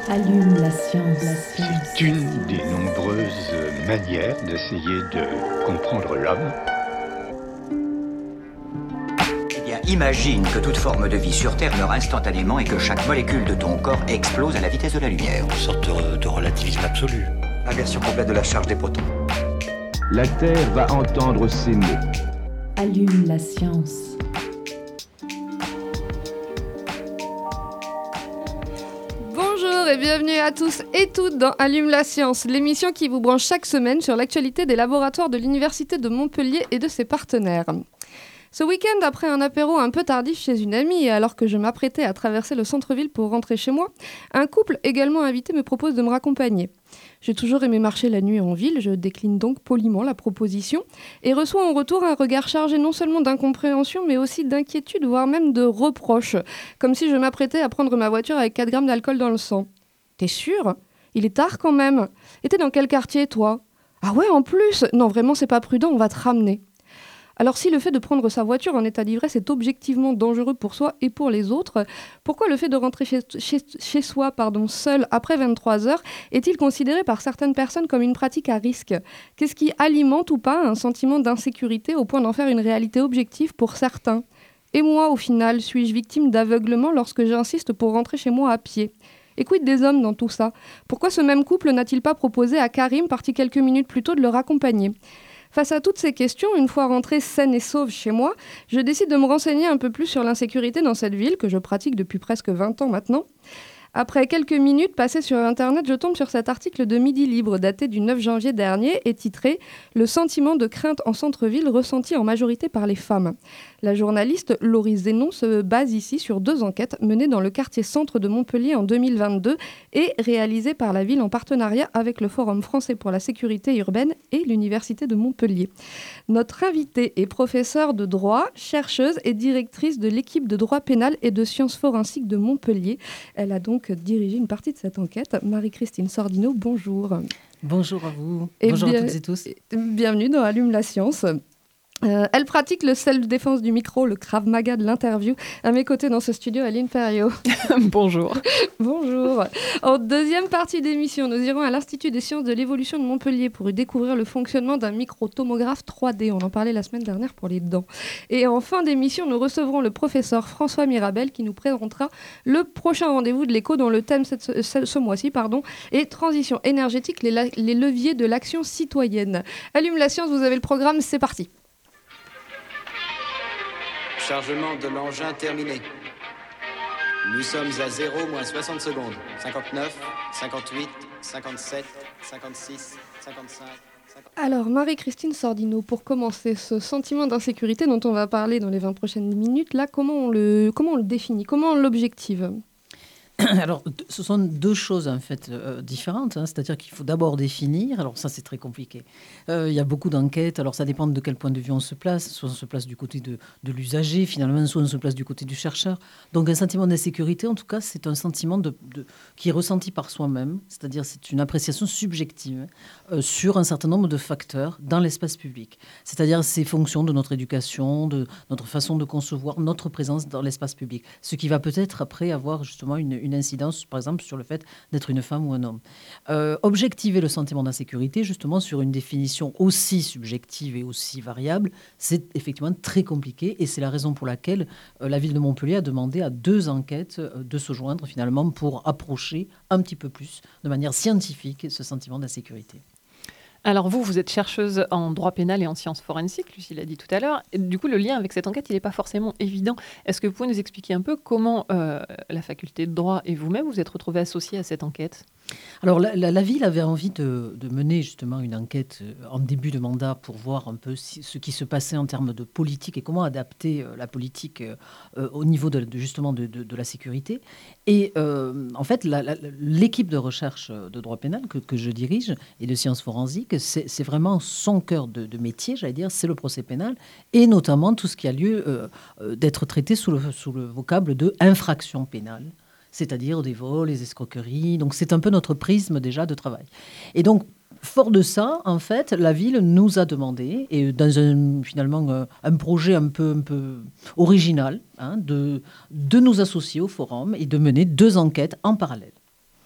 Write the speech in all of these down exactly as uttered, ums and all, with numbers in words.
Allume la science. C'est une des nombreuses manières d'essayer de comprendre l'homme. Eh bien, imagine que toute forme de vie sur Terre meurt instantanément et que chaque molécule de ton corps explose à la vitesse de la lumière. Une sorte de, de relativisme absolu. Inversion complète de la charge des protons. La Terre va entendre ces mots. Allume la science. Bonjour et bienvenue à tous et toutes dans Allume la science, l'émission qui vous branche chaque semaine sur l'actualité des laboratoires de l'Université de Montpellier et de ses partenaires. Ce week-end, après un apéro un peu tardif chez une amie et alors que je m'apprêtais à traverser le centre-ville pour rentrer chez moi, un couple également invité me propose de me raccompagner. J'ai toujours aimé marcher la nuit en ville, je décline donc poliment la proposition et reçois en retour un regard chargé non seulement d'incompréhension mais aussi d'inquiétude, voire même de reproche, comme si je m'apprêtais à prendre ma voiture avec quatre grammes d'alcool dans le sang. « T'es sûr ? Il est tard quand même. Et t'es dans quel quartier, toi ? Ah ouais, en plus ? Non, vraiment, c'est pas prudent, on va te ramener. » Alors si le fait de prendre sa voiture en état d'ivresse est objectivement dangereux pour soi et pour les autres, pourquoi le fait de rentrer chez, chez, chez soi pardon, seul après vingt-trois heures est-il considéré par certaines personnes comme une pratique à risque ? Qu'est-ce qui alimente ou pas un sentiment d'insécurité au point d'en faire une réalité objective pour certains ? Et moi, au final, suis-je victime d'aveuglement lorsque j'insiste pour rentrer chez moi à pied ? Et quid des hommes dans tout ça ? Pourquoi ce même couple n'a-t-il pas proposé à Karim, parti quelques minutes plus tôt, de le raccompagner ? Face à toutes ces questions, une fois rentrée saine et sauve chez moi, je décide de me renseigner un peu plus sur l'insécurité dans cette ville que je pratique depuis presque vingt ans maintenant. Après quelques minutes passées sur Internet, je tombe sur cet article de Midi Libre daté du neuf janvier dernier et titré « Le sentiment de crainte en centre-ville ressenti en majorité par les femmes ». La journaliste Laurie Zénon se base ici sur deux enquêtes menées dans le quartier centre de Montpellier en deux mille vingt-deux et réalisées par la ville en partenariat avec le Forum français pour la sécurité urbaine et l'Université de Montpellier. Notre invitée est professeure de droit, chercheuse et directrice de l'équipe de droit pénal et de sciences forensiques de Montpellier. Elle a donc dirigé une partie de cette enquête. Marie-Christine Sordino, bonjour. Bonjour à vous. Et bonjour bien, à toutes et tous. Bienvenue dans Allume la science. Euh, elle pratique le self-défense du micro, le Krav Maga de l'interview. À mes côtés dans ce studio, Aline Perriot. Bonjour. Bonjour. En deuxième partie d'émission, nous irons à l'Institut des sciences de l'évolution de Montpellier pour y découvrir le fonctionnement d'un micro-tomographe trois D. On en parlait la semaine dernière pour les dents. Et en fin d'émission, nous recevrons le professeur François Mirabel qui nous présentera le prochain rendez-vous de l'écho dont le thème cette, ce, ce mois-ci pardon, est transition énergétique, les, la, les leviers de l'action citoyenne. Allume la science, vous avez le programme, c'est parti. Chargement de l'engin terminé. Nous sommes à zéro moins soixante secondes. cinquante-neuf, cinquante-huit, cinquante-sept, cinquante-six, cinquante-cinq... Alors, Marie-Christine Sordino, pour commencer, ce sentiment d'insécurité dont on va parler dans les vingt prochaines minutes, là, comment on le, comment on le définit ? Comment on l'objective ? Alors, ce sont deux choses en fait euh, différentes. Hein. C'est-à-dire qu'il faut d'abord définir. Alors ça, c'est très compliqué. Euh, il y a beaucoup d'enquêtes. Alors ça dépend de quel point de vue on se place. Soit on se place du côté de, de l'usager, finalement, soit on se place du côté du chercheur. Donc un sentiment d'insécurité, en tout cas, c'est un sentiment de, de, qui est ressenti par soi-même. C'est-à-dire c'est une appréciation subjective euh, sur un certain nombre de facteurs dans l'espace public. C'est-à-dire c'est fonction de notre éducation, de notre façon de concevoir notre présence dans l'espace public. Ce qui va peut-être après avoir justement une une incidence, par exemple, sur le fait d'être une femme ou un homme. Euh, objectiver le sentiment d'insécurité, justement, sur une définition aussi subjective et aussi variable, c'est effectivement très compliqué et c'est la raison pour laquelle euh, la ville de Montpellier a demandé à deux enquêtes euh, de se joindre, finalement, pour approcher un petit peu plus, de manière scientifique, ce sentiment d'insécurité. Alors vous, vous êtes chercheuse en droit pénal et en sciences forensiques, Lucie l'a dit tout à l'heure. Et du coup, le lien avec cette enquête, il n'est pas forcément évident. Est-ce que vous pouvez nous expliquer un peu comment euh, la faculté de droit et vous-même vous êtes retrouvés associés à cette enquête ? Alors la, la, la ville avait envie de, de mener justement une enquête en début de mandat pour voir un peu si, ce qui se passait en termes de politique et comment adapter euh, la politique euh, au niveau de, de justement de, de, de la sécurité. Et euh, en fait, la, la, l'équipe de recherche de droit pénal que, que je dirige et de sciences forensiques, c'est, c'est vraiment son cœur de, de métier, j'allais dire, c'est le procès pénal et notamment tout ce qui a lieu euh, euh, d'être traité sous le, sous le vocable de infraction pénale. C'est-à-dire des vols, les escroqueries. Donc, c'est un peu notre prisme déjà de travail. Et donc, fort de ça, en fait, la ville nous a demandé, et dans un, finalement un projet un peu, un peu original, hein, de, de nous associer au forum et de mener deux enquêtes en parallèle.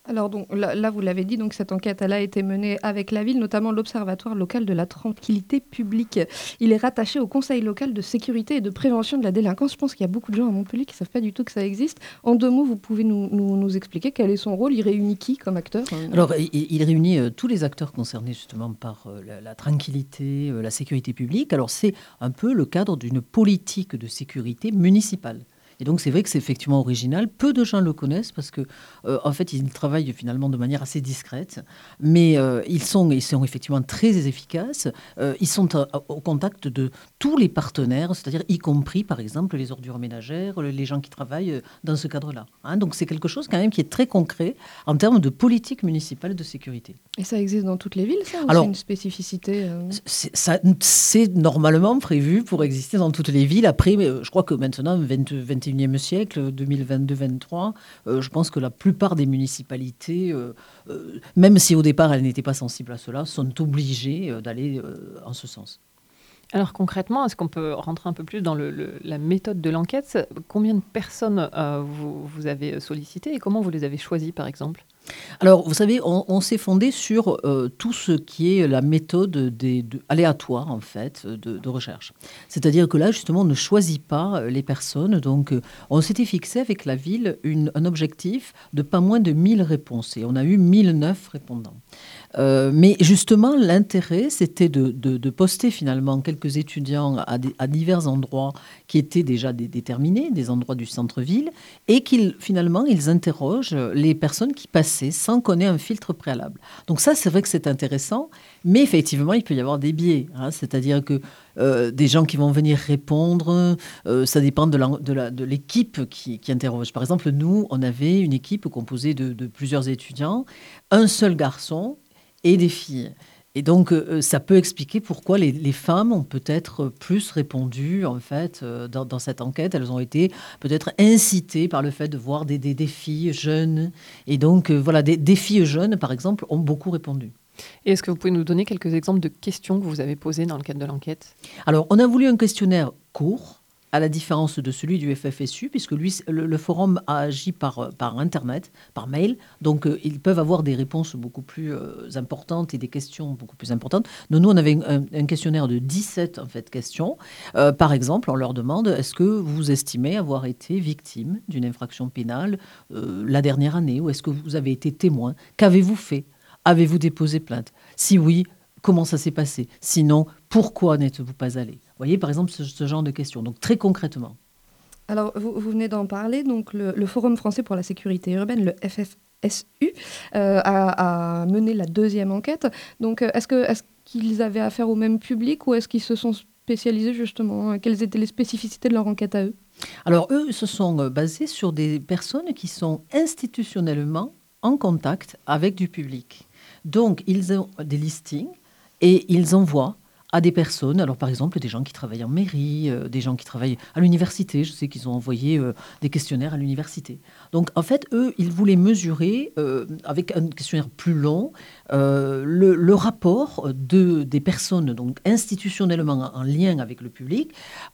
Alors donc, là, là, vous l'avez dit, donc cette enquête elle a été menée avec la ville, notamment l'Observatoire local de la tranquillité publique. Il est rattaché au Conseil local de sécurité et de prévention de la délinquance. Je pense qu'il y a beaucoup de gens à Montpellier qui ne savent pas du tout que ça existe. En deux mots, vous pouvez nous, nous, nous expliquer quel est son rôle? Il réunit qui comme acteur? Alors, il, il réunit euh, tous les acteurs concernés justement par euh, la, la tranquillité, euh, la sécurité publique. Alors, c'est un peu le cadre d'une politique de sécurité municipale. Et donc, c'est vrai que c'est effectivement original. Peu de gens le connaissent parce que, euh, en fait, ils travaillent finalement de manière assez discrète. Mais euh, ils, sont, ils sont effectivement très efficaces. Euh, ils sont à, à, au contact de tous les partenaires, c'est-à-dire y compris, par exemple, les ordures ménagères, les gens qui travaillent dans ce cadre-là. Hein, donc, c'est quelque chose quand même qui est très concret en termes de politique municipale de sécurité. Et ça existe dans toutes les villes, ça? Ou Alors, c'est une spécificité euh... c'est, ça, c'est normalement prévu pour exister dans toutes les villes. Après, je crois que maintenant, vingt, vingt et unième siècle, deux mille vingt-deux vingt-trois, euh, je pense que la plupart des municipalités, euh, euh, même si au départ elles n'étaient pas sensibles à cela, sont obligées euh, d'aller euh, en ce sens. Alors concrètement, est-ce qu'on peut rentrer un peu plus dans le, le, la méthode de l'enquête? Combien de personnes euh, vous, vous avez sollicitées et comment vous les avez choisies, par exemple? Alors, vous savez, on, on s'est fondé sur euh, tout ce qui est la méthode des, de, aléatoire, en fait, de, de recherche. C'est-à-dire que là, justement, on ne choisit pas les personnes. Donc, euh, on s'était fixé avec la ville une, un objectif de pas moins de mille réponses. Et on a eu mille neuf répondants. Euh, mais justement, l'intérêt, c'était de, de, de poster finalement quelques étudiants à, des, à divers endroits qui étaient déjà dé, déterminés, des endroits du centre-ville, et qu'ils, finalement, ils interrogent les personnes qui passaient sans qu'on ait un filtre préalable. Donc ça, c'est vrai que c'est intéressant, mais effectivement, il peut y avoir des biais. Hein, c'est-à-dire que euh, des gens qui vont venir répondre, euh, ça dépend de, la, de, la, de l'équipe qui, qui interroge. Par exemple, nous, on avait une équipe composée de, de plusieurs étudiants, un seul garçon et des filles. Et donc, euh, ça peut expliquer pourquoi les, les femmes ont peut-être plus répondu, en fait, euh, dans, dans cette enquête. Elles ont été peut-être incitées par le fait de voir des, des, des filles jeunes. Et donc, euh, voilà, des, des filles jeunes, par exemple, ont beaucoup répondu. Et est-ce que vous pouvez nous donner quelques exemples de questions que vous avez posées dans le cadre de l'enquête? Alors, on a voulu un questionnaire court, à la différence de celui du F F S U, puisque lui, le, le forum a agi par, par Internet, par mail. Donc, euh, ils peuvent avoir des réponses beaucoup plus euh, importantes et des questions beaucoup plus importantes. Nous, nous on avait un, un questionnaire de dix-sept en fait, questions. Euh, par exemple, on leur demande, est-ce que vous estimez avoir été victime d'une infraction pénale euh, la dernière année, ou est-ce que vous avez été témoin? Qu'avez-vous fait? Avez-vous déposé plainte? Si oui, comment ça s'est passé? Sinon, pourquoi n'êtes-vous pas allé? Vous voyez, par exemple, ce, ce genre de questions. Donc, très concrètement. Alors, vous, vous venez d'en parler. Donc, le, le Forum français pour la sécurité urbaine, le F F S U, euh, a, a mené la deuxième enquête. Donc, est-ce, que, est-ce qu'ils avaient affaire au même public ou est-ce qu'ils se sont spécialisés, justement? Quelles étaient les spécificités de leur enquête à eux? Alors, eux se sont basés sur des personnes qui sont institutionnellement en contact avec du public. Donc, ils ont des listings et ils envoient à des personnes, alors par exemple des gens qui travaillent en mairie, euh, des gens qui travaillent à l'université. Je sais qu'ils ont envoyé euh, des questionnaires à l'université. Donc en fait, eux, ils voulaient mesurer, euh, avec un questionnaire plus long, euh, le, le rapport de, des personnes donc institutionnellement en, en lien avec le public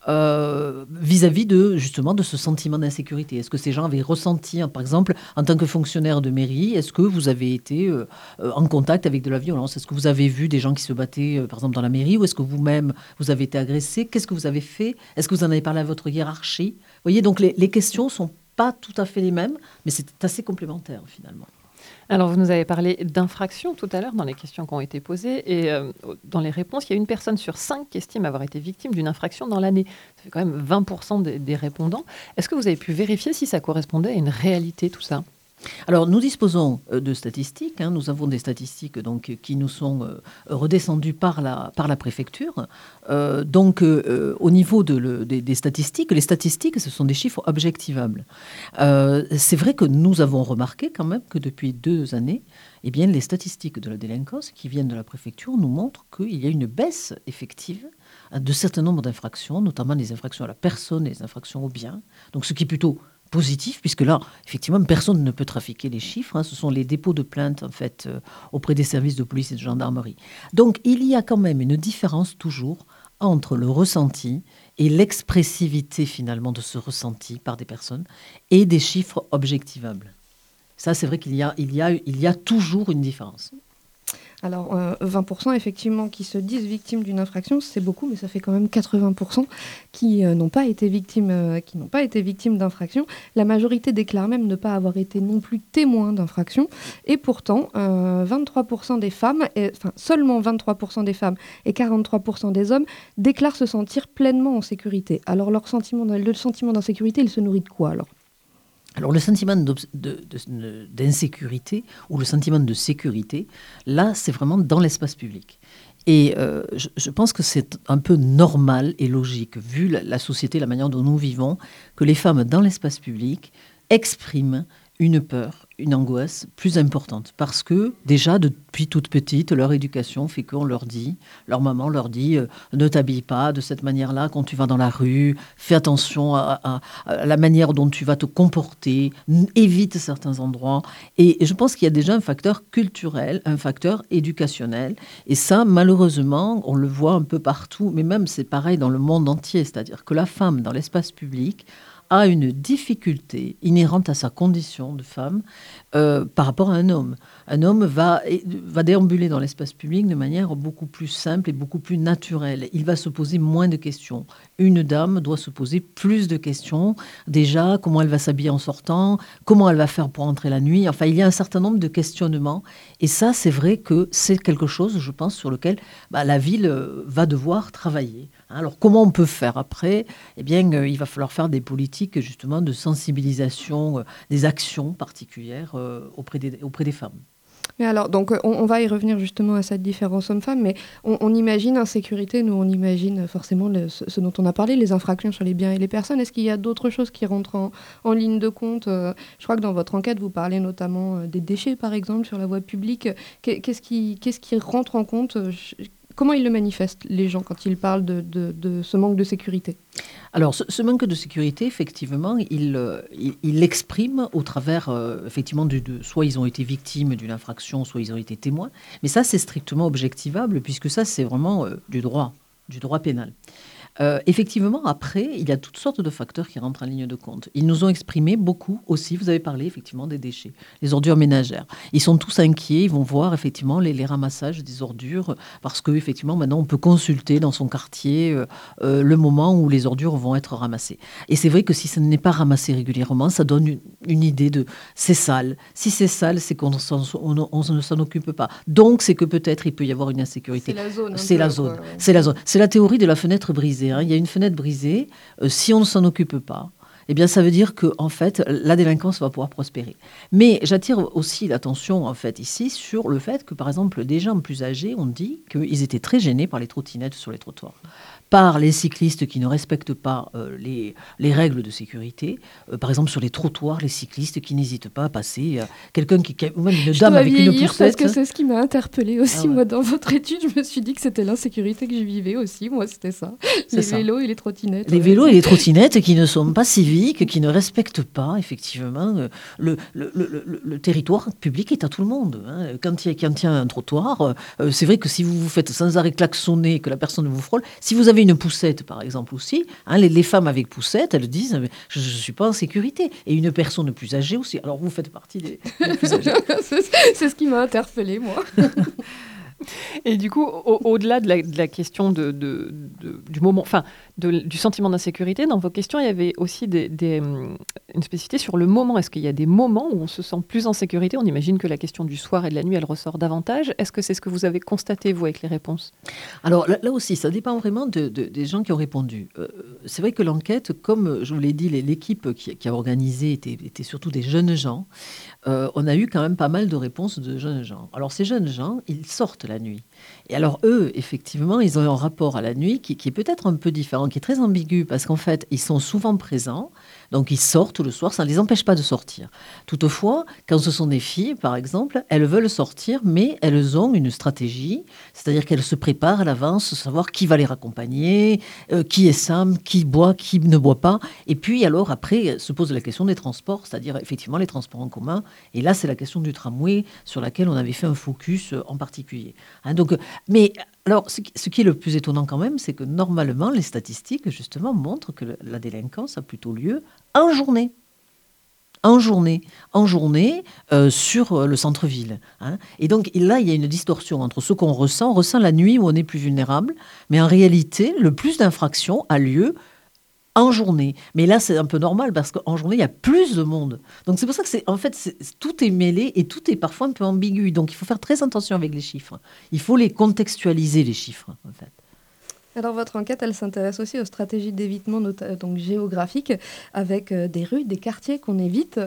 euh, vis-à-vis de, justement, de ce sentiment d'insécurité. Est-ce que ces gens avaient ressenti, par exemple, en tant que fonctionnaire de mairie, est-ce que vous avez été euh, en contact avec de la violence? Est-ce que vous avez vu des gens qui se battaient, euh, par exemple, dans la mairie? Ou est-ce que vous-même, vous avez été agressé? Qu'est-ce que vous avez fait? Est-ce que vous en avez parlé à votre hiérarchie? Vous voyez, donc les, les questions ne sont pas tout à fait les mêmes, mais c'est assez complémentaire, finalement. Alors, vous nous avez parlé d'infractions tout à l'heure dans les questions qui ont été posées. Et euh, dans les réponses, il y a une personne sur cinq qui estime avoir été victime d'une infraction dans l'année. Ça fait quand même vingt pour cent des, des répondants. Est-ce que vous avez pu vérifier si ça correspondait à une réalité, tout ça? Alors, nous disposons de statistiques. Hein. Nous avons des statistiques donc, qui nous sont euh, redescendues par la, par la préfecture. Euh, donc, euh, au niveau de le, des, des statistiques, les statistiques, ce sont des chiffres objectivables. Euh, c'est vrai que nous avons remarqué quand même que depuis deux années, eh bien, les statistiques de la délinquance qui viennent de la préfecture nous montrent qu'il y a une baisse effective de certains nombres d'infractions, notamment les infractions à la personne et les infractions aux biens. Donc, ce qui est plutôt positif, puisque là, effectivement, personne ne peut trafiquer les chiffres. Hein. Ce sont les dépôts de plaintes, en fait, euh, auprès des services de police et de gendarmerie. Donc, il y a quand même une différence toujours entre le ressenti et l'expressivité, finalement, de ce ressenti par des personnes et des chiffres objectivables. Ça, c'est vrai qu'il y a, il y a, il y a toujours une différence. Alors, euh, vingt pour cent effectivement qui se disent victimes d'une infraction, c'est beaucoup, mais ça fait quand même quatre-vingts pour cent qui euh, n'ont pas été victimes, euh, qui n'ont pas été victimes d'infraction. La majorité déclarent même ne pas avoir été non plus témoins d'infraction. Et pourtant, euh, vingt-trois pour cent des femmes, et, enfin seulement vingt-trois pour cent des femmes et quarante-trois pour cent des hommes déclarent se sentir pleinement en sécurité. Alors, leur sentiment, le sentiment d'insécurité, il se nourrit de quoi alors ? Alors le sentiment de, de, de, d'insécurité ou le sentiment de sécurité, là, c'est vraiment dans l'espace public. Et euh, je, je pense que c'est un peu normal et logique, vu la, la société, la manière dont nous vivons, que les femmes dans l'espace public expriment une peur, une angoisse plus importante. Parce que déjà, depuis toute petite, leur éducation fait qu'on leur dit, leur maman leur dit, euh, ne t'habille pas de cette manière-là quand tu vas dans la rue, fais attention à, à, à la manière dont tu vas te comporter, évite certains endroits. Et, et je pense qu'il y a déjà un facteur culturel, un facteur éducationnel. Et ça, malheureusement, on le voit un peu partout, mais même c'est pareil dans le monde entier. C'est-à-dire que la femme, dans l'espace public, a une difficulté inhérente à sa condition de femme euh, par rapport à un homme. Un homme va, va déambuler dans l'espace public de manière beaucoup plus simple et beaucoup plus naturelle. Il va se poser moins de questions. Une dame doit se poser plus de questions. Déjà, comment elle va s'habiller en sortant, comment elle va faire pour entrer la nuit. Enfin, il y a un certain nombre de questionnements. Et ça, c'est vrai que c'est quelque chose, je pense, sur lequel bah, la ville va devoir travailler. Alors, comment on peut faire après ? Eh bien, euh, il va falloir faire des politiques, justement, de sensibilisation, euh, des actions particulières euh, auprès, des, auprès des femmes. Mais alors, donc, on, on va y revenir justement à cette différence homme-femme, mais on, on imagine insécurité, nous, on imagine forcément le, ce, ce dont on a parlé, les infractions sur les biens et les personnes. Est-ce qu'il y a d'autres choses qui rentrent en, en ligne de compte ? euh, Je crois que dans votre enquête, vous parlez notamment euh, des déchets, par exemple, sur la voie publique. Qu'est-ce qui, qu'est-ce qui rentre en compte ? Comment ils le manifestent, les gens, quand ils parlent de, de, de ce manque de sécurité ? Alors, ce, ce manque de sécurité, effectivement, il, euh, il, il l'exprime au travers, euh, effectivement, du, de, soit ils ont été victimes d'une infraction, soit ils ont été témoins. Mais ça, c'est strictement objectivable, puisque ça, c'est vraiment euh, du droit, du droit pénal. Euh, effectivement, après, il y a toutes sortes de facteurs qui rentrent en ligne de compte. Ils nous ont exprimé beaucoup aussi, vous avez parlé effectivement des déchets, les ordures ménagères. Ils sont tous inquiets, ils vont voir effectivement les, les ramassages des ordures, parce que effectivement maintenant on peut consulter dans son quartier euh, euh, le moment où les ordures vont être ramassées. Et c'est vrai que si ça n'est pas ramassé régulièrement, ça donne une, une idée de c'est sale. Si c'est sale, c'est qu'on on, on ne s'en occupe pas. Donc c'est que peut-être il peut y avoir une insécurité. C'est la zone. C'est la zone. C'est la zone. C'est la théorie de la fenêtre brisée. Il y a une fenêtre brisée, euh, si on ne s'en occupe pas, eh bien, ça veut dire que en fait, la délinquance va pouvoir prospérer. Mais j'attire aussi l'attention, en fait, ici, sur le fait que, par exemple, des gens plus âgés ont dit qu'ils étaient très gênés par les trottinettes sur les trottoirs, par les cyclistes qui ne respectent pas euh, les, les règles de sécurité. Euh, par exemple, sur les trottoirs, les cyclistes qui n'hésitent pas à passer. Euh, quelqu'un qui, ou même une je dame dois avec une poussette. Parce que c'est ce qui m'a interpellée aussi, Ah ouais. moi, dans votre étude. Je me suis dit que c'était l'insécurité que je vivais aussi. Moi, c'était ça. C'est Les ça. vélos et les trottinettes. Les ouais. vélos et les trottinettes qui ne sont pas civiques, qui ne respectent pas, effectivement, le, le, le, le, le territoire public est à tout le monde. Hein. Quand il y a, quand il y a un trottoir, euh, c'est vrai que si vous vous faites sans arrêt klaxonner, que la personne vous frôle, si vous avez une poussette, par exemple, aussi, hein, les, les femmes avec poussette, elles disent « je ne suis pas en sécurité ». Et une personne plus âgée aussi. Alors, vous faites partie des, des plus âgés. c'est, c'est ce qui m'a interpellée, moi. Et du coup, au, au-delà de la, de la question de, de, de, du moment, enfin, de, du sentiment d'insécurité, dans vos questions, il y avait aussi des, des, une spécificité sur le moment. Est-ce qu'il y a des moments où on se sent plus en sécurité ? On imagine que la question du soir et de la nuit, elle ressort davantage. Est-ce que c'est ce que vous avez constaté, vous, avec les réponses ? Alors là, là aussi, ça dépend vraiment de, de, des gens qui ont répondu. Euh, c'est vrai que l'enquête, comme je vous l'ai dit, l'équipe qui, qui a organisé était, était surtout des jeunes gens. Euh, on a eu quand même pas mal de réponses de jeunes gens. Alors ces jeunes gens, ils sortent la nuit. Et alors eux, effectivement, ils ont un rapport à la nuit qui, qui est peut-être un peu différent, qui est très ambigu, parce qu'en fait, ils sont souvent présents, donc ils sortent le soir, ça ne les empêche pas de sortir. Toutefois, quand ce sont des filles, par exemple, elles veulent sortir, mais elles ont une stratégie, c'est-à-dire qu'elles se préparent à l'avance, savoir qui va les raccompagner, euh, qui est Sam, qui boit, qui ne boit pas. Et puis alors, après, se pose la question des transports, c'est-à-dire effectivement les transports en commun. Et là, c'est la question du tramway sur laquelle on avait fait un focus en particulier. Hein, donc, mais alors, ce qui, ce qui est le plus étonnant quand même, c'est que normalement, les statistiques, justement, montrent que la délinquance a plutôt lieu en journée. en journée, en journée euh, sur le centre-ville. Hein. Et donc là, il y a une distorsion entre ce qu'on ressent. On ressent la nuit où on est plus vulnérable, mais en réalité, le plus d'infractions a lieu en journée. Mais là, c'est un peu normal parce qu'en journée, il y a plus de monde. Donc c'est pour ça que c'est, en fait, c'est, tout est mêlé et tout est parfois un peu ambigu. Donc il faut faire très attention avec les chiffres. Il faut les contextualiser, les chiffres, en fait. Alors votre enquête, elle s'intéresse aussi aux stratégies d'évitement nota- donc géographiques, avec euh, des rues, des quartiers qu'on évite.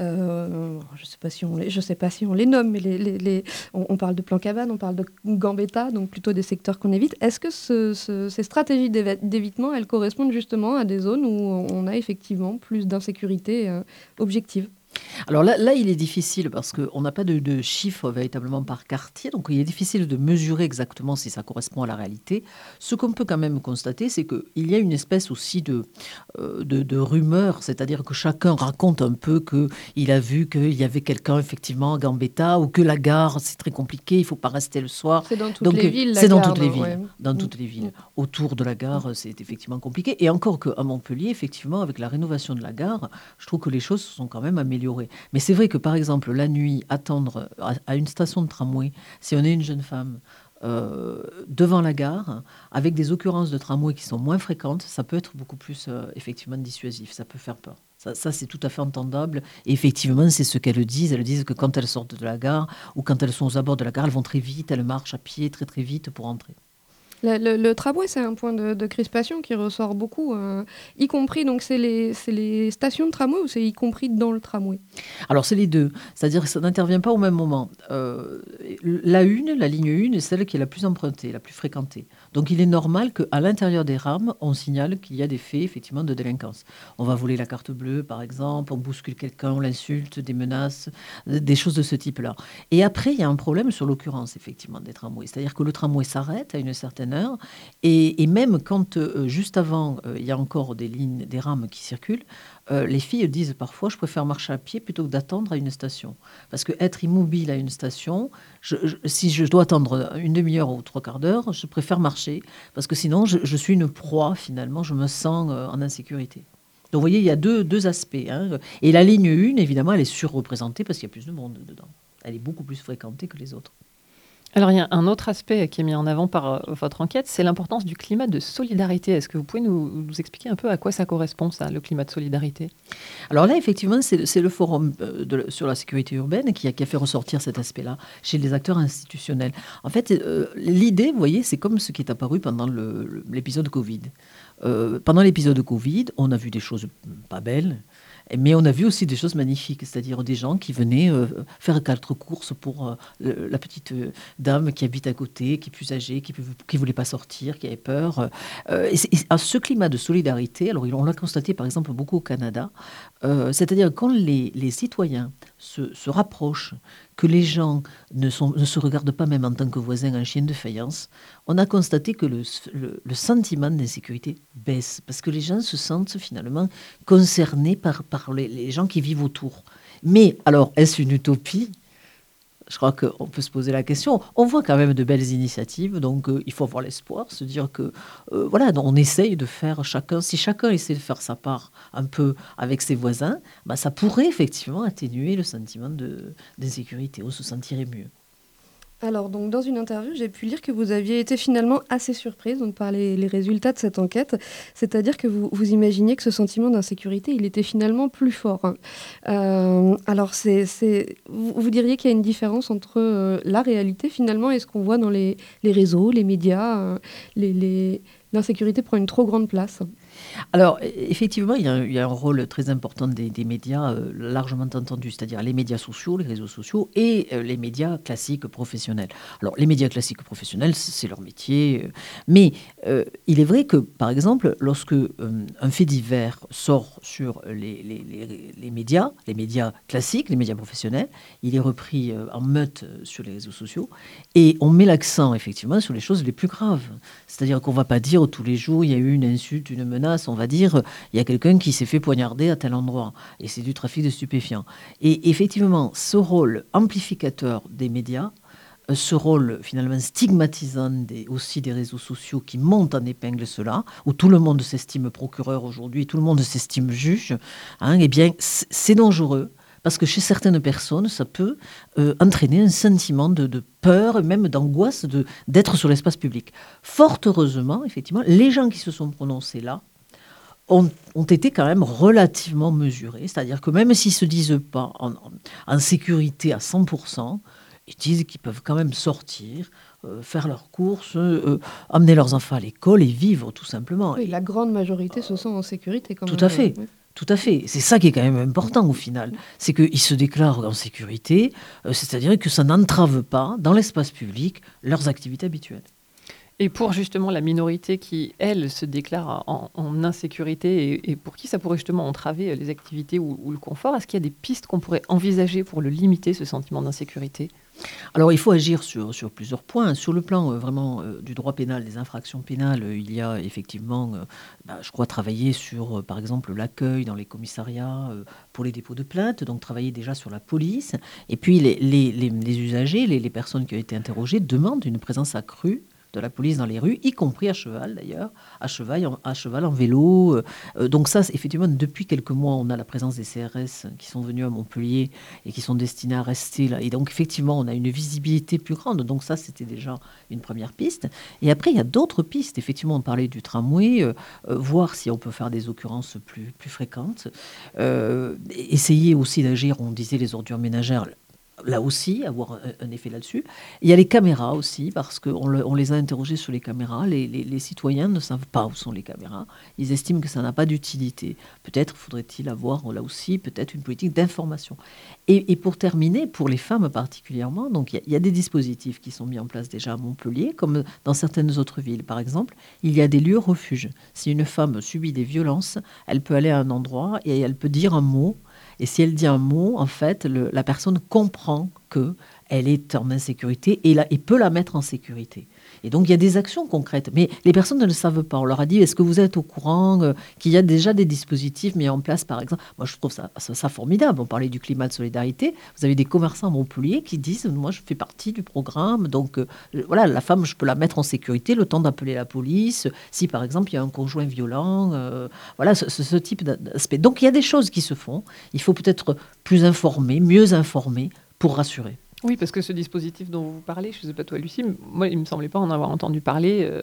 Euh, je ne sais pas si on les, je sais pas si on les nomme, mais les, les, les, on, on parle de plan cabane, on parle de gambetta, donc plutôt des secteurs qu'on évite. Est-ce que ce, ce, ces stratégies d'évi- d'évitement, elles correspondent justement à des zones où on a effectivement plus d'insécurité euh, objective ? Alors là, là, il est difficile parce qu'on n'a pas de, de chiffres véritablement par quartier, donc il est difficile de mesurer exactement si ça correspond à la réalité. Ce qu'on peut quand même constater, c'est qu'il y a une espèce aussi de, euh, de, de rumeur, c'est-à-dire que chacun raconte un peu qu'il a vu qu'il y avait quelqu'un effectivement à Gambetta ou que la gare, c'est très compliqué, il ne faut pas rester le soir. C'est dans toutes donc, les villes, la C'est dans gare, toutes les ouais. villes. Dans Mmh. toutes les villes. Autour de la gare, c'est effectivement compliqué. Et encore qu'à Montpellier, effectivement, avec la rénovation de la gare, je trouve que les choses se sont quand même améliorées. Mais c'est vrai que, par exemple, la nuit, attendre à, à une station de tramway, si on est une jeune femme euh, devant la gare, avec des occurrences de tramway qui sont moins fréquentes, ça peut être beaucoup plus euh, effectivement dissuasif, ça peut faire peur. Ça, ça, c'est tout à fait entendable. Et effectivement, c'est ce qu'elles disent. Elles disent que quand elles sortent de la gare ou quand elles sont aux abords de la gare, elles vont très vite, elles marchent à pied très très vite pour entrer. Le, le, le tramway, c'est un point de, de crispation qui ressort beaucoup, euh, y compris, donc c'est les, c'est les stations de tramway ou c'est y compris dans le tramway ? Alors, c'est les deux. C'est-à-dire que ça n'intervient pas au même moment. Euh, la une, la ligne une, est celle qui est la plus empruntée, la plus fréquentée. Donc, il est normal qu'à l'intérieur des rames, on signale qu'il y a des faits, effectivement, de délinquance. On va voler la carte bleue, par exemple, on bouscule quelqu'un, on l'insulte, des menaces, des choses de ce type-là. Et après, il y a un problème sur l'occurrence, effectivement, des tramways. C'est-à-dire que le tramway s'arrête à une certaine heure, et, et même quand, euh, juste avant, euh, il y a encore des lignes, des rames qui circulent, euh, les filles disent parfois, je préfère marcher à pied plutôt que d'attendre à une station. Parce qu'être immobile à une station, je, je, si je dois attendre une demi-heure ou trois quarts d'heure, je préfère marcher, parce que sinon, je, je suis une proie, finalement, je me sens euh, en insécurité. Donc, vous voyez, il y a deux, deux aspects. Hein. Et la ligne un, évidemment, elle est surreprésentée parce qu'il y a plus de monde dedans. Elle est beaucoup plus fréquentée que les autres. Alors, il y a un autre aspect qui est mis en avant par euh, votre enquête, c'est l'importance du climat de solidarité. Est-ce que vous pouvez nous, nous expliquer un peu à quoi ça correspond, ça, le climat de solidarité ? Alors là, effectivement, c'est, c'est le forum de, sur la sécurité urbaine qui a, qui a fait ressortir cet aspect-là chez les acteurs institutionnels. En fait, euh, l'idée, vous voyez, c'est comme ce qui est apparu pendant le, le, l'épisode Covid. Euh, pendant l'épisode Covid, on a vu des choses pas belles, mais on a vu aussi des choses magnifiques, c'est-à-dire des gens qui venaient euh, faire quatre courses pour euh, le, la petite euh, dame qui habite à côté, qui est plus âgée, qui ne voulait pas sortir, qui avait peur. Euh, et, et à ce climat de solidarité, alors on l'a constaté par exemple beaucoup au Canada, euh, c'est-à-dire quand les, les citoyens se, se rapprochent, que les gens ne, sont, ne se regardent pas même en tant que voisins en chien de faïence, on a constaté que le, le, le sentiment d'insécurité baisse, parce que les gens se sentent finalement concernés par, par les, les gens qui vivent autour. Mais alors, est-ce une utopie ? Je crois qu'on peut se poser la question. On voit quand même de belles initiatives, donc euh, il faut avoir l'espoir, se dire que euh, voilà, on essaye de faire chacun, si chacun essaie de faire sa part un peu avec ses voisins, bah, ça pourrait effectivement atténuer le sentiment de, d'insécurité, on se sentirait mieux. Alors, donc, dans une interview, j'ai pu lire que vous aviez été finalement assez surprise donc, par les, les résultats de cette enquête. C'est-à-dire que vous, vous imaginiez que ce sentiment d'insécurité, il était finalement plus fort. Hein. Euh, alors, c'est, c'est, vous, vous diriez qu'il y a une différence entre euh, la réalité, finalement, et ce qu'on voit dans les, les réseaux, les médias, euh, les, les... l'insécurité prend une trop grande place. Alors, effectivement, il y a, il y a un rôle très important des, des médias, euh, largement entendu, c'est-à-dire les médias sociaux, les réseaux sociaux et euh, les médias classiques professionnels. Alors, les médias classiques professionnels, c'est leur métier. Euh, mais euh, il est vrai que, par exemple, lorsque euh, un fait divers sort sur les, les, les, les médias, les médias classiques, les médias professionnels, il est repris euh, en meute sur les réseaux sociaux et on met l'accent, effectivement, sur les choses les plus graves. C'est-à-dire qu'on ne va pas dire tous les jours, il y a eu une insulte, une menace. On va dire, il y a quelqu'un qui s'est fait poignarder à tel endroit. Et c'est du trafic de stupéfiants. Et effectivement, ce rôle amplificateur des médias ce rôle finalement stigmatisant des, aussi des réseaux sociaux qui montent en épingle cela, où tout le monde s'estime procureur aujourd'hui, tout le monde s'estime juge, hein, eh bien c'est dangereux. Parce que chez certaines personnes, ça peut euh, entraîner un sentiment de, de peur, même d'angoisse de, d'être sur l'espace public. Fort heureusement, effectivement, les gens qui se sont prononcés là ont, ont été quand même relativement mesurés. C'est-à-dire que même s'ils ne se disent pas en, en, en sécurité à cent pour cent, ils disent qu'ils peuvent quand même sortir, euh, faire leurs courses, euh, amener leurs enfants à l'école et vivre tout simplement. Oui, la grande majorité se sent en sécurité quand tout même. À fait. Oui. Tout à fait. C'est ça qui est quand même important au final. C'est qu'ils se déclarent en sécurité, euh, c'est-à-dire que ça n'entrave pas dans l'espace public leurs activités habituelles. Et pour justement la minorité qui, elle, se déclare en, en insécurité et, et pour qui ça pourrait justement entraver les activités ou, ou le confort, est-ce qu'il y a des pistes qu'on pourrait envisager pour le limiter, ce sentiment d'insécurité ? Alors, il faut agir sur, sur plusieurs points. Sur le plan euh, vraiment euh, du droit pénal, des infractions pénales, euh, il y a effectivement, euh, bah, je crois, travailler sur, euh, par exemple, l'accueil dans les commissariats euh, pour les dépôts de plainte, donc travailler déjà sur la police. Et puis, les, les, les, les usagers, les, les personnes qui ont été interrogées demandent une présence accrue de la police dans les rues, y compris à cheval d'ailleurs, à cheval, en, à cheval, en vélo. Euh, donc ça, effectivement, depuis quelques mois, on a la présence des C R S qui sont venus à Montpellier et qui sont destinés à rester là. Et donc, effectivement, on a une visibilité plus grande. Donc ça, c'était déjà une première piste. Et après, il y a d'autres pistes. Effectivement, on parlait du tramway, euh, euh, voir si on peut faire des occurrences plus, plus fréquentes. Euh, essayer aussi d'agir, on disait, les ordures ménagères. Là aussi, avoir un, un effet là-dessus. Il y a les caméras aussi, parce qu'on le, on les a interrogés sur les caméras. Les, les, les citoyens ne savent pas où sont les caméras. Ils estiment que ça n'a pas d'utilité. Peut-être faudrait-il avoir, là aussi, peut-être une politique d'information. Et, et pour terminer, pour les femmes particulièrement, donc il y, a, il y a des dispositifs qui sont mis en place déjà à Montpellier, comme dans certaines autres villes. Par exemple, il y a des lieux refuges. Si une femme subit des violences, elle peut aller à un endroit et elle peut dire un mot. Et si elle dit un mot, en fait, le, la personne comprend qu'elle est en insécurité et, la, et peut la mettre en sécurité. Et donc, il y a des actions concrètes. Mais les personnes ne le savent pas. On leur a dit, est-ce que vous êtes au courant euh, qu'il y a déjà des dispositifs mis en place, par exemple ? Moi, je trouve ça, ça, ça formidable. On parlait du climat de solidarité. Vous avez des commerçants à Montpellier qui disent, moi, je fais partie du programme. Donc, euh, voilà, la femme, je peux la mettre en sécurité le temps d'appeler la police. Si, par exemple, il y a un conjoint violent. Euh, voilà, ce, ce, ce type d'aspect. Donc, il y a des choses qui se font. Il faut peut-être plus informer, mieux informer pour rassurer. Oui, parce que ce dispositif dont vous parlez, je ne sais pas toi, Lucie, moi, il ne me semblait pas en avoir entendu parler. Euh,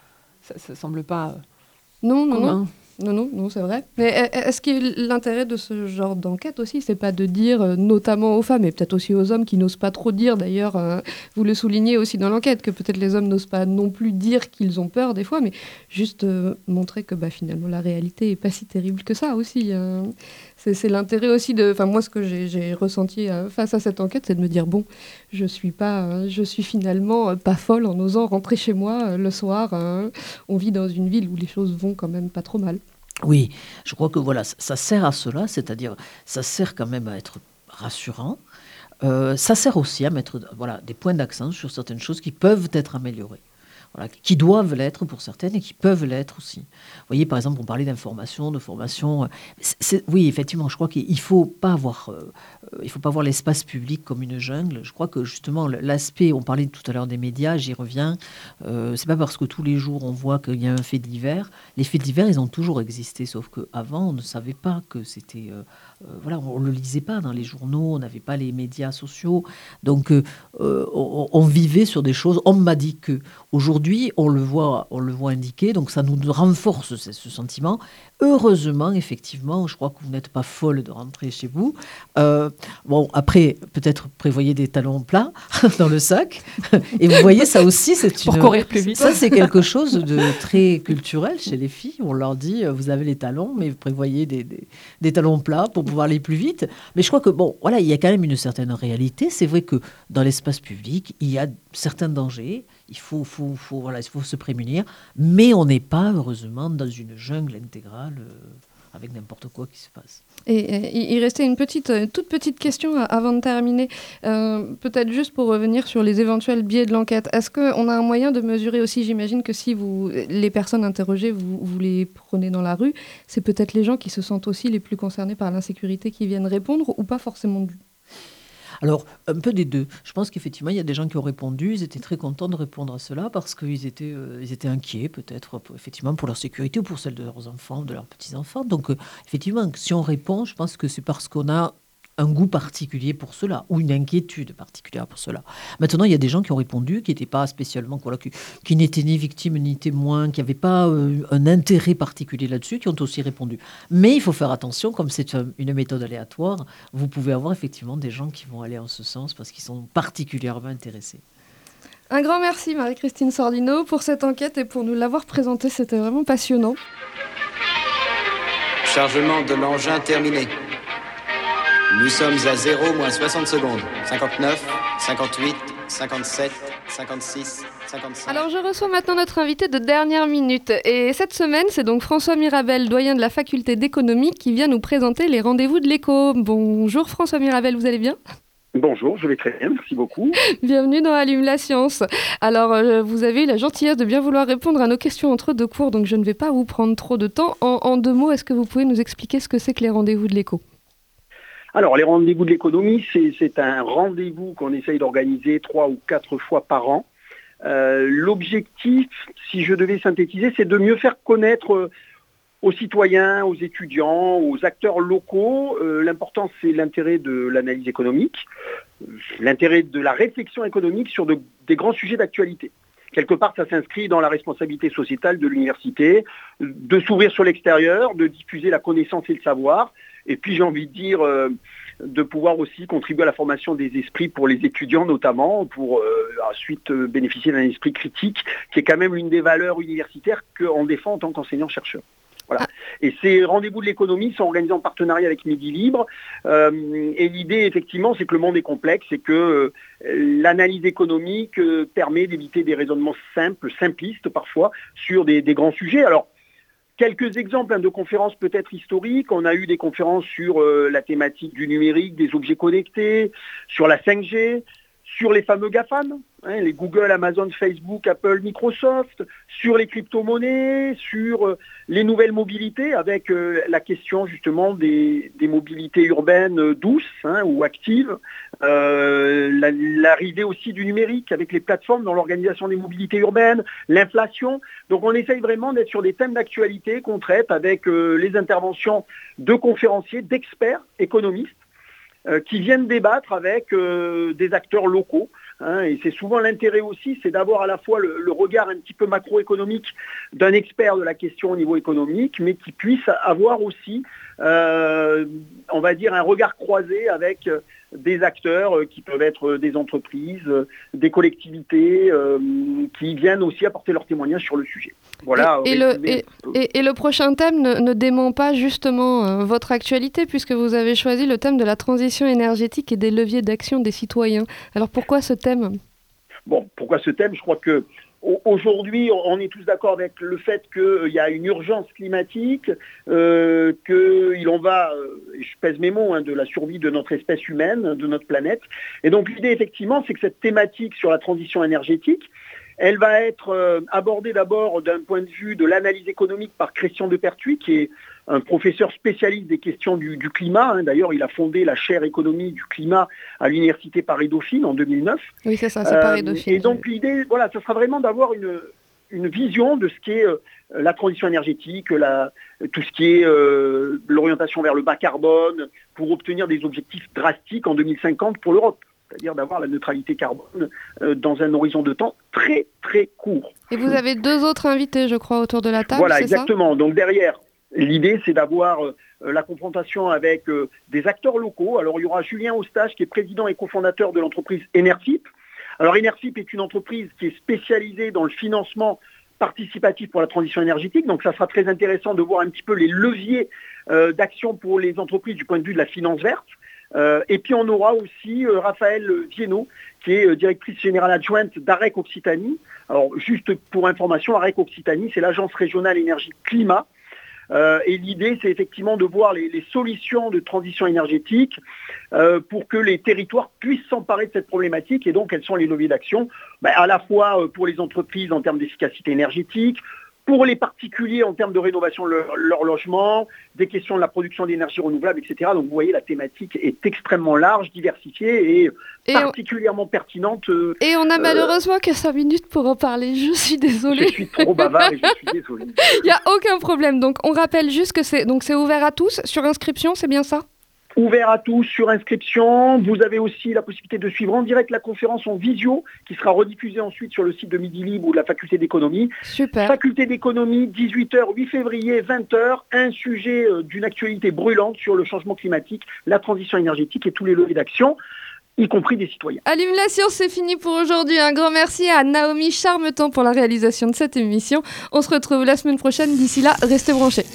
ça ne semble pas euh, non, non, commun. Non. Non, non, non, c'est vrai. Mais est-ce que l'intérêt de ce genre d'enquête aussi, c'est pas de dire, euh, notamment aux femmes, et peut-être aussi aux hommes qui n'osent pas trop dire, d'ailleurs, euh, vous le soulignez aussi dans l'enquête, que peut-être les hommes n'osent pas non plus dire qu'ils ont peur des fois, mais juste euh, montrer que bah, finalement la réalité est pas si terrible que ça aussi. Hein. C'est, c'est l'intérêt aussi de... Enfin, moi, ce que j'ai, j'ai ressenti euh, face à cette enquête, c'est de me dire, bon, je suis pas... Euh, je suis finalement euh, pas folle en osant rentrer chez moi euh, le soir. Euh, on vit dans une ville où les choses vont quand même pas trop mal. Oui, je crois que voilà, ça sert à cela, c'est-à-dire ça sert quand même à être rassurant. Euh, ça sert aussi à mettre voilà, des points d'accent sur certaines choses qui peuvent être améliorées. Voilà, qui doivent l'être pour certaines et qui peuvent l'être aussi. Vous voyez, par exemple, on parlait d'information, de formation. C'est, c'est, oui, effectivement, je crois qu'il ne faut pas avoir, euh, il faut pas voir l'espace public comme une jungle. Je crois que justement, l'aspect, on parlait tout à l'heure des médias, j'y reviens, euh, c'est pas parce que tous les jours on voit qu'il y a un fait divers. Les faits divers, ils ont toujours existé, sauf qu'avant, on ne savait pas que c'était... Euh, euh, voilà, on ne le lisait pas dans les journaux, on n'avait pas les médias sociaux. Donc, euh, on, on vivait sur des choses. On m'a dit que... Aujourd'hui, on le voit, on le voit indiqué, donc ça nous renforce ce, ce sentiment. Heureusement, effectivement, je crois que vous n'êtes pas folle de rentrer chez vous. Euh, bon, après, peut-être prévoyez des talons plats dans le sac. Et vous voyez, ça aussi, c'est une... Pour courir plus vite. Ça, c'est quelque chose de très culturel chez les filles. On leur dit, vous avez les talons, mais vous prévoyez des, des, des talons plats pour pouvoir aller plus vite. Mais je crois que, bon, voilà, il y a quand même une certaine réalité. C'est vrai que dans l'espace public, il y a certains dangers. Il faut, faut, faut, voilà, il faut se prémunir, mais on n'est pas, heureusement, dans une jungle intégrale euh, avec n'importe quoi qui se passe. Et, et il restait une petite, une toute petite question avant de terminer. Euh, peut-être juste pour revenir sur les éventuels biais de l'enquête. Est-ce qu'on a un moyen de mesurer aussi, j'imagine que si vous, les personnes interrogées, vous, vous les prenez dans la rue, c'est peut-être les gens qui se sentent aussi les plus concernés par l'insécurité qui viennent répondre ou pas forcément du... Alors, un peu des deux. Je pense qu'effectivement, il y a des gens qui ont répondu. Ils étaient très contents de répondre à cela parce qu'ils étaient, euh, ils étaient inquiets, peut-être, pour, effectivement, pour leur sécurité ou pour celle de leurs enfants, de leurs petits-enfants. Donc, euh, effectivement, si on répond, je pense que c'est parce qu'on a un goût particulier pour cela, ou une inquiétude particulière pour cela. Maintenant, il y a des gens qui ont répondu, qui n'étaient pas spécialement, voilà, qui, qui n'étaient ni victimes ni témoins, qui n'avaient pas euh, un intérêt particulier là-dessus, qui ont aussi répondu. Mais il faut faire attention, comme c'est un, une méthode aléatoire, vous pouvez avoir effectivement des gens qui vont aller en ce sens parce qu'ils sont particulièrement intéressés. Un grand merci Marie-Christine Sordino pour cette enquête et pour nous l'avoir présentée, c'était vraiment passionnant. Chargement de l'engin terminé. Nous sommes à zéro moins soixante secondes. cinquante-neuf, cinquante-huit, cinquante-sept, cinquante-six, cinquante-cinq. Alors je reçois maintenant notre invité de dernière minute. Et cette semaine, c'est donc François Mirabel, doyen de la faculté d'économie, qui vient nous présenter les rendez-vous de l'éco. Bonjour François Mirabel, vous allez bien ? Bonjour, je vais très bien, merci beaucoup. Bienvenue dans Allume la science. Alors, euh, vous avez eu la gentillesse de bien vouloir répondre à nos questions entre deux cours, donc je ne vais pas vous prendre trop de temps. En, en deux mots, est-ce que vous pouvez nous expliquer ce que c'est que les rendez-vous de l'éco ? Alors, les rendez-vous de l'économie, c'est, c'est un rendez-vous qu'on essaye d'organiser trois ou quatre fois par an. Euh, l'objectif, si je devais synthétiser, c'est de mieux faire connaître euh, aux citoyens, aux étudiants, aux acteurs locaux. Euh, l'important, c'est l'intérêt de l'analyse économique, l'intérêt de la réflexion économique sur de, des grands sujets d'actualité. Quelque part, ça s'inscrit dans la responsabilité sociétale de l'université, de s'ouvrir sur l'extérieur, de diffuser la connaissance et le savoir. Et puis, j'ai envie de dire, euh, de pouvoir aussi contribuer à la formation des esprits pour les étudiants notamment, pour euh, ensuite euh, bénéficier d'un esprit critique, qui est quand même l'une des valeurs universitaires qu'on défend en tant qu'enseignant-chercheur. Voilà. Et ces rendez-vous de l'économie sont organisés en partenariat avec Midi Libre. Euh, et l'idée, effectivement, c'est que le monde est complexe et que euh, l'analyse économique euh, permet d'éviter des raisonnements simples, simplistes parfois, sur des, des grands sujets. Alors, quelques exemples hein, de conférences peut-être historiques. On a eu des conférences sur euh, la thématique du numérique, des objets connectés, sur la cinq G, sur les fameux GAFAM, hein, les Google, Amazon, Facebook, Apple, Microsoft, sur les crypto-monnaies, sur euh, les nouvelles mobilités, avec euh, la question justement des, des mobilités urbaines euh, douces hein, ou actives, euh, la, l'arrivée aussi du numérique avec les plateformes dans l'organisation des mobilités urbaines, l'inflation. Donc on essaye vraiment d'être sur des thèmes d'actualité qu'on traite avec euh, les interventions de conférenciers, d'experts économistes, Euh, qui viennent débattre avec euh, des acteurs locaux. Hein, et c'est souvent l'intérêt aussi, c'est d'avoir à la fois le, le regard un petit peu macroéconomique d'un expert de la question au niveau économique, mais qui puisse avoir aussi, euh, on va dire, un regard croisé avec euh, des acteurs euh, qui peuvent être des entreprises, euh, des collectivités, euh, qui viennent aussi apporter leur témoignage sur le sujet. Voilà. Et, et, le, et, et, et le prochain thème ne, ne dément pas justement euh, votre actualité, puisque vous avez choisi le thème de la transition énergétique et des leviers d'action des citoyens. Alors pourquoi ce thème ? Bon, pourquoi ce thème ? Je crois que aujourd'hui, on est tous d'accord avec le fait qu'il y a une urgence climatique, euh, qu'il en va, euh, je pèse mes mots, hein, de la survie de notre espèce humaine, de notre planète. Et donc l'idée, effectivement, c'est que cette thématique sur la transition énergétique, elle va être euh, abordée d'abord d'un point de vue de l'analyse économique par Christian Depertuis, qui est un professeur spécialiste des questions du, du climat. Hein. D'ailleurs, il a fondé la chaire économie du climat à l'université Paris-Dauphine en deux mille neuf. Oui, c'est ça, c'est euh, Paris-Dauphine. Et donc l'idée, voilà, ce sera vraiment d'avoir une, une vision de ce qu'est euh, la transition énergétique, la, tout ce qui est euh, l'orientation vers le bas carbone, pour obtenir des objectifs drastiques en deux mille cinquante pour l'Europe. C'est-à-dire d'avoir la neutralité carbone euh, dans un horizon de temps très, très court. Et vous avez deux autres invités, je crois, autour de la table, voilà, c'est exactement. Ça Donc derrière, l'idée, c'est d'avoir euh, la confrontation avec euh, des acteurs locaux. Alors, il y aura Julien Eustache, qui est président et cofondateur de l'entreprise Enerfip. Alors, Enerfip est une entreprise qui est spécialisée dans le financement participatif pour la transition énergétique. Donc, ça sera très intéressant de voir un petit peu les leviers euh, d'action pour les entreprises du point de vue de la finance verte. Euh, et puis on aura aussi euh, Raphaël Viennot, qui est euh, directrice générale adjointe d'AREC Occitanie. Alors juste pour information, AREC Occitanie, c'est l'agence régionale énergie-climat. Euh, et l'idée, c'est effectivement de voir les, les solutions de transition énergétique euh, pour que les territoires puissent s'emparer de cette problématique. Et donc, quels sont les leviers d'action ? Ben, à la fois euh, pour les entreprises en termes d'efficacité énergétique, pour les particuliers en termes de rénovation de leur, leur logement, des questions de la production d'énergie renouvelable, et cetera. Donc vous voyez, la thématique est extrêmement large, diversifiée et, et particulièrement on... pertinente. Euh, et on a malheureusement euh... que cinq minutes pour en parler, je suis désolée. Je suis trop bavard et je suis désolée. Il n'y a aucun problème, donc on rappelle juste que c'est, donc c'est ouvert à tous, sur inscription, c'est bien ça ? Ouvert à tous sur inscription. Vous avez aussi la possibilité de suivre en direct la conférence en visio qui sera rediffusée ensuite sur le site de Midi Libre ou de la Faculté d'économie. Super. Faculté d'économie, dix-huit heures, huit février, vingt heures. Un sujet euh, d'une actualité brûlante sur le changement climatique, la transition énergétique et tous les leviers d'action, y compris des citoyens. Allume la science, c'est fini pour aujourd'hui. Un grand merci à Naomi Charmetan pour la réalisation de cette émission. On se retrouve la semaine prochaine. D'ici là, restez branchés.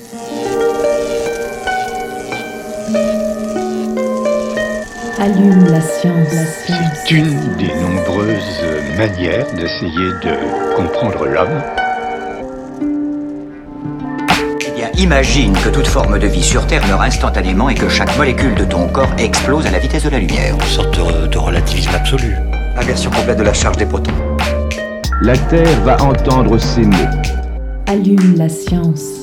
Allume la science. La science. C'est une des nombreuses manières d'essayer de comprendre l'homme. Eh bien, imagine que toute forme de vie sur Terre meurt instantanément et que chaque molécule de ton corps explose à la vitesse de la lumière. Une sorte de, de relativisme absolu. Inversion complète de la charge des protons. La Terre va entendre ces mots. Allume la science.